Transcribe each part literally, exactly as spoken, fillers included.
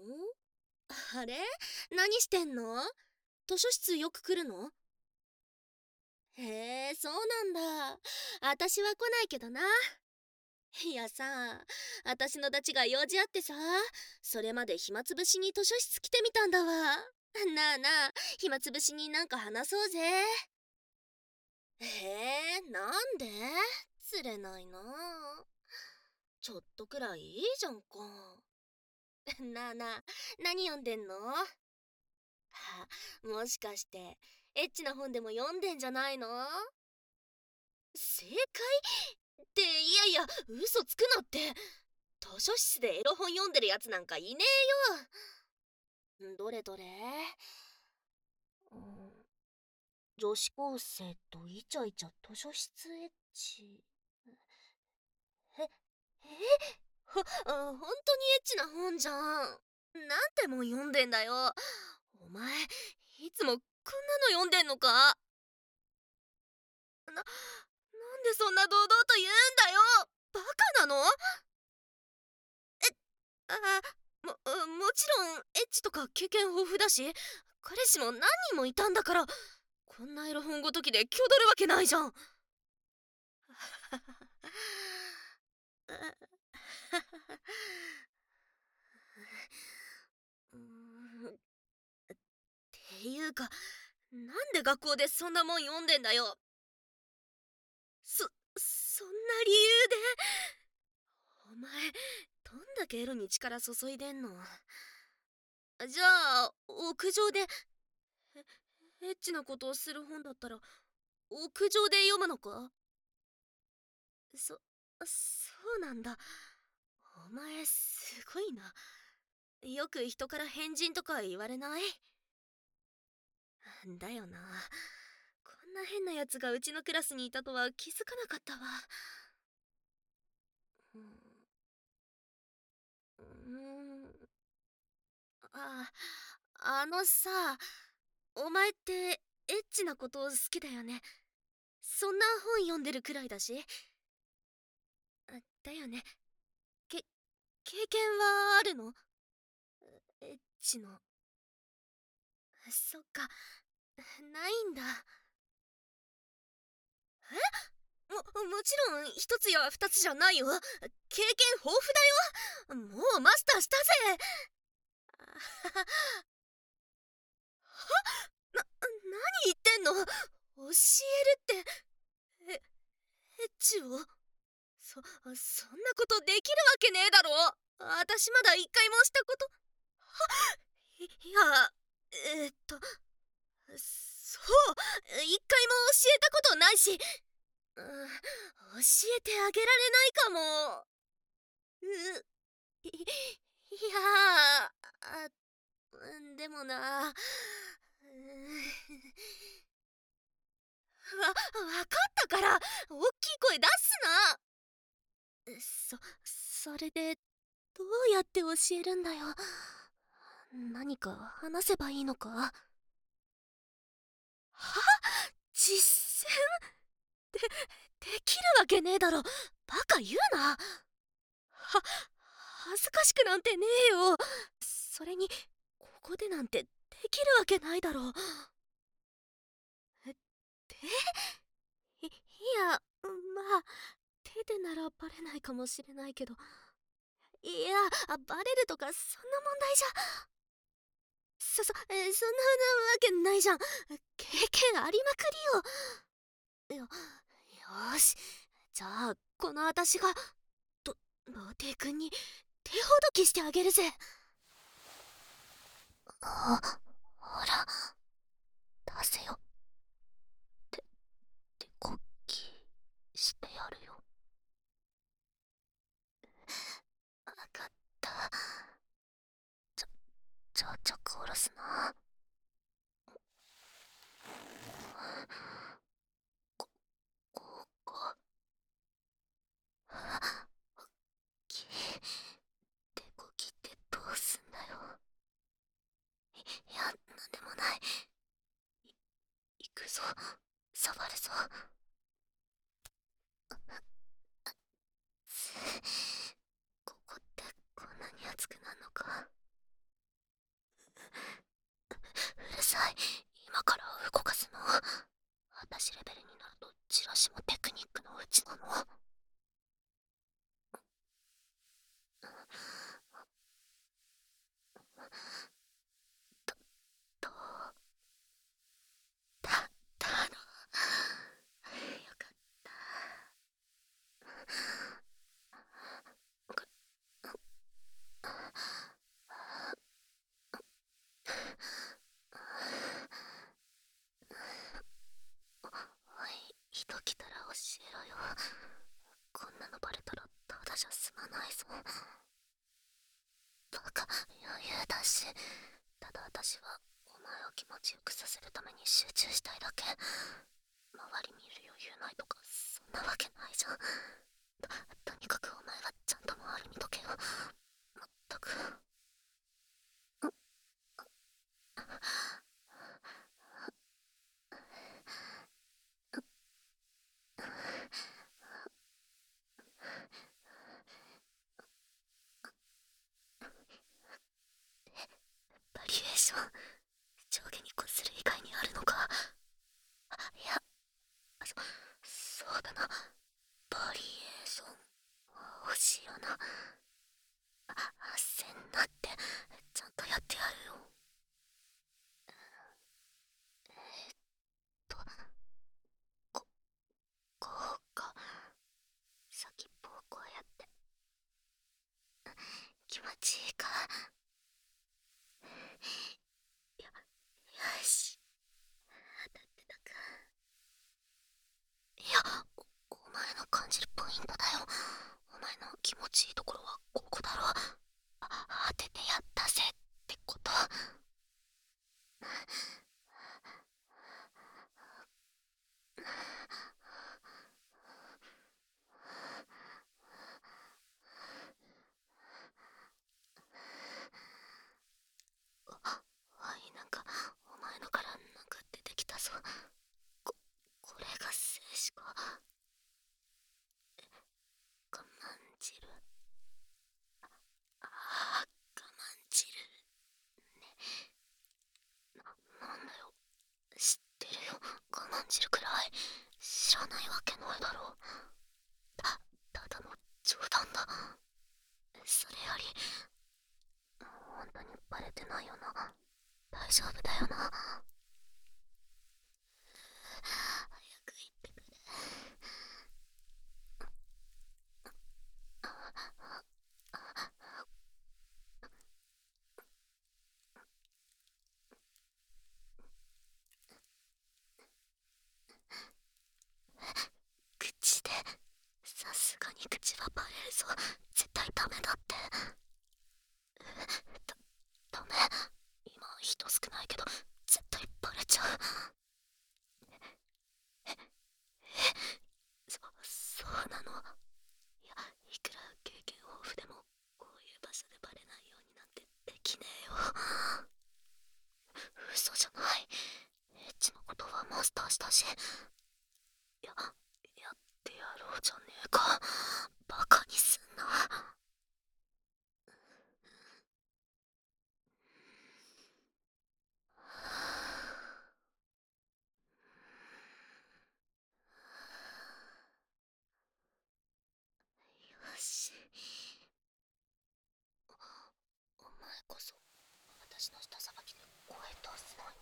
あれ、何してんの？図書室よく来るの？へえ、そうなんだ。私は来ないけどな。いやさ、私のダチが用事あってさ、それまで暇つぶしに図書室来てみたんだわ。なあなあ、暇つぶしになんか話そうぜ。えー、なんで？釣れないなあ。ちょっとくらいいいじゃんか。なあなあ、何読んでんの？はもしかして、エッチな本でも読んでんじゃないの？正解って、いやいや、嘘つくなって。図書室でエロ本読んでるやつなんかいねえよ。どれどれ、うん、女子高生とイチャイチャ図書室エッチ。え、えほ、あ本当にエッチな本じゃん。なんてもん読んでんだよ。お前、いつもこんなの読んでんのか？な、なんでそんな堂々と言うんだよ。バカなの？あ、も、もちろんエッチとか経験豊富だし、彼氏も何人もいたんだから、こんなエロ本ごときで気取るわけないじゃん。うーんっていうか、なんで学校でそんなもん読んでんだよ。そ、そんな理由で？お前、どんだけエロに力注いでんの？じゃあ、屋上で、えエッチなことをする本だったら、屋上で読むのか？そ、そうなんだ。お前、すごいな。よく人から変人とか言われない？だよな。こんな変なやつがうちのクラスにいたとは気づかなかったわ。うん、うーんあ、あのさ、お前ってエッチなこと好きだよね。そんな本読んでるくらいだし。あだよね。け、経験はあるの？エッチの。そっか、ないんだ。も、もちろん一つや二つじゃないよ。経験豊富だよ。もうマスターしたぜ。な、何言ってんの？教えるって、え、エッチを？そ、そんなことできるわけねえだろ。私まだ一回もしたこと、い、いや、えーっと、そう、一回も教えたことないし、うん、教えてあげられないかも。う、い、いやあ、でもな、うわ、わかったから、大きい声出すな。そ、それで、どうやって教えるんだよ。何か話せばいいのか？は？実践？で、できるわけねえだろ。バカ言うな。は、恥ずかしくなんてねえよ。それに、ここでなんてできるわけないだろ。で、い、いや、まあ、手でならバレないかもしれないけど、いや、バレるとかそんな問題じゃ。そ、そ、えーそんなわけないじゃん。経験ありまくりよ。よ、よーし。じゃあ、この私が、と、ローテイ君に手ほどきしてあげるぜ。あ、ほら、出せよ。て、手こきしてやるよ。わかった。ちょ、ちょちょく下ろすな。こ、こうか。き、手こきってどうすんだよ。い、いや、なんでもない。い、行くぞ。触るぞ。ここってこんなに熱くなるのか？ さい。今から動かすの。私レベルになるとチラシもテクニックのうちなの。どうだったの。よかった。おい、人来たら教えろよ。こんなのバレたらただじゃ済まないぞ。バカ、余裕だし。ただ私はお前を気持ちよくさせるために集中したいだけ。周り見る余裕ないとかそんなわけないじゃん。ととにかくお前はちゃんと周り見とけよ。まったく。バリエーション、上下にこする以外にあるのか。あ、いや、そそうだな。バリエーション欲しいよな。あ、焦んなって。ちゃんとやってやるよ。えーっとここうか。先っぽをこうやって。気持ちいいか。よよし、当たってたか。いや、おお前の感じるポイントだよ。お前の気持ちいいところはここだろ。あ、当ててやったぜってこと。あ、はい、なんかお前のからなんか出てきたぞ。ここれが静止か。我慢汁。ああ、我慢汁ね。な、なんだよ。知ってるよ、我慢汁くらい。知らないわけないだろう。た、ただの冗談だ。それより、本当にバレてないよな。大丈夫だよな。早く言ってくれ。口で、さすがに口はバレるぞ。絶対ダメだって。だ、ダメ。今人少ないけど絶対バレちゃう。そそうなの。いや、いくら経験豊富でもこういう場所でバレないようになんてできねえよ。嘘じゃない。エッチのことはマスターしたし。ややってやろうじゃねえか。バカにすんな。よし、お前こそ私の舌さばきで声出すなよ。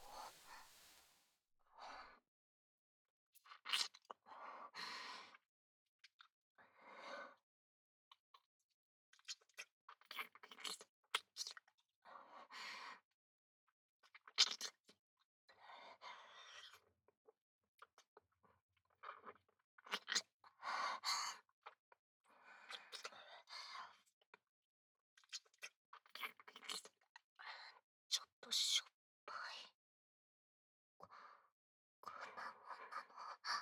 ちょっとしょっぱい。ここんなもんなの。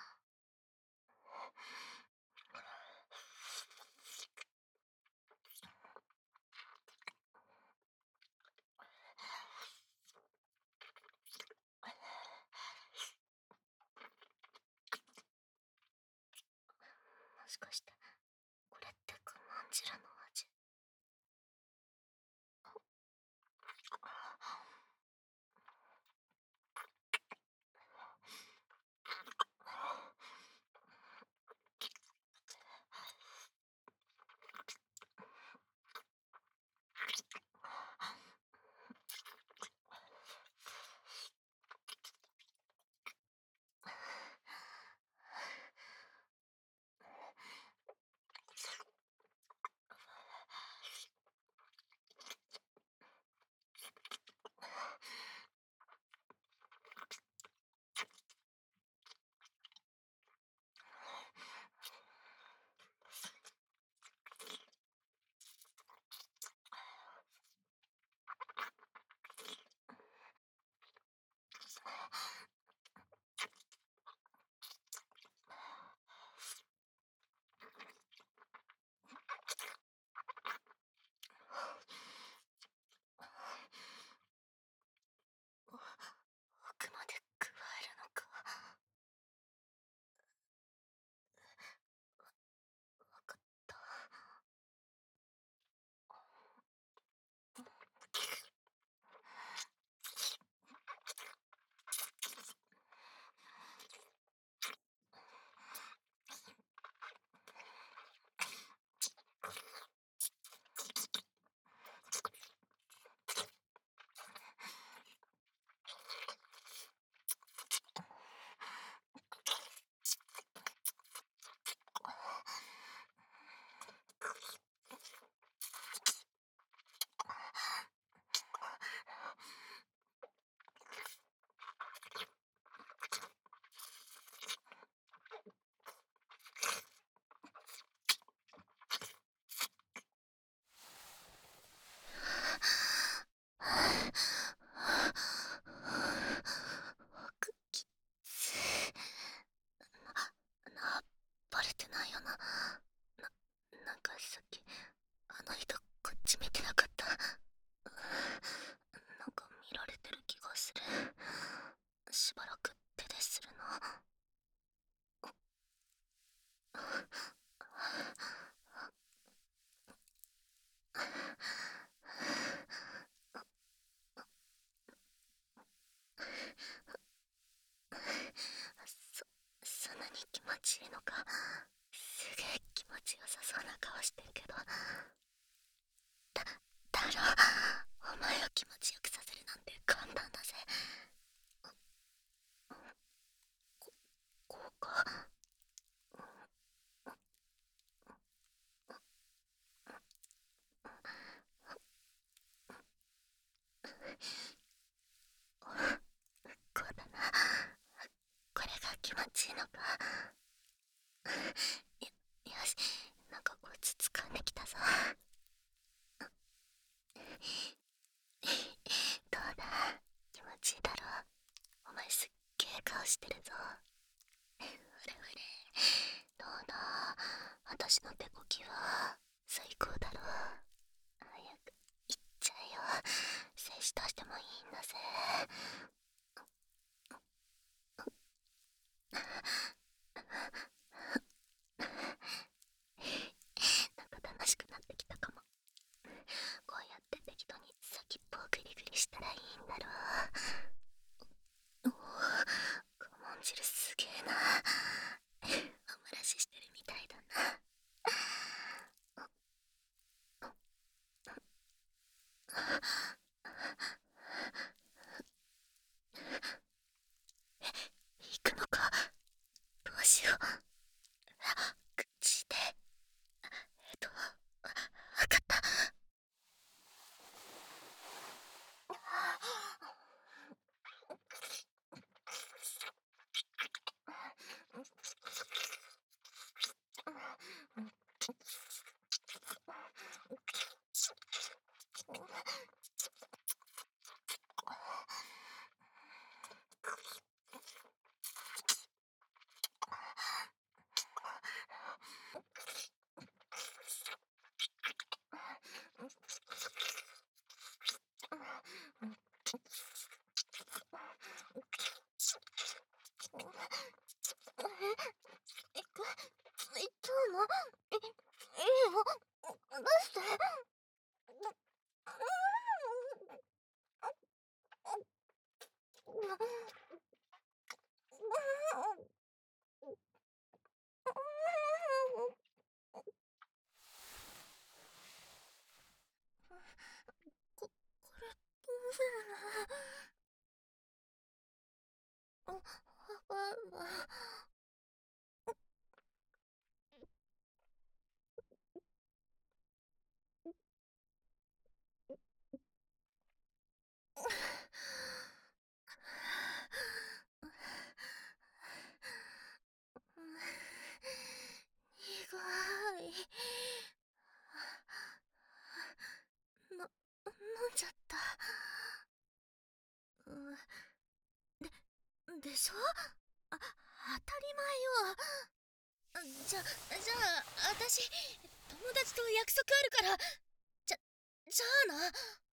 もしかしてこれって我慢汁の味。 苦い。な、飲んじゃった。うん、で、でしょ？あ、当たり前よ。じゃ、じゃあ、私、友達と約束あるから、じゃ、じゃあな。